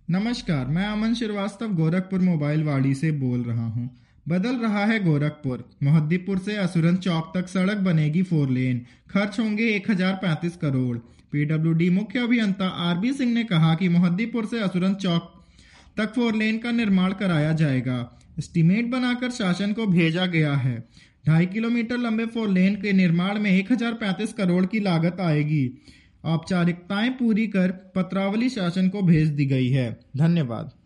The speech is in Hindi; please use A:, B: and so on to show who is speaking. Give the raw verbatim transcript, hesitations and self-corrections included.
A: नमस्कार, मैं अमन श्रीवास्तव गोरखपुर मोबाइल वाड़ी से बोल रहा हूँ। बदल रहा है गोरखपुर। मोहद्दीपुर से असुरन चौक तक सड़क बनेगी फोर लेन। खर्च होंगे एक हजार पैंतीस करोड़। पीडब्ल्यूडी मुख्य अभियंता आरबी सिंह ने कहा कि मोहद्दीपुर से असुरन चौक तक फोर लेन का निर्माण कराया जाएगा। एस्टीमेट बनाकर शासन को भेजा गया है। ढाई किलोमीटर लंबे फोर लेन के निर्माण में एक हजार पैंतीस करोड़ की लागत आएगी। औपचारिकताएं पूरी कर पत्रावली शासन को भेज दी गई है। धन्यवाद।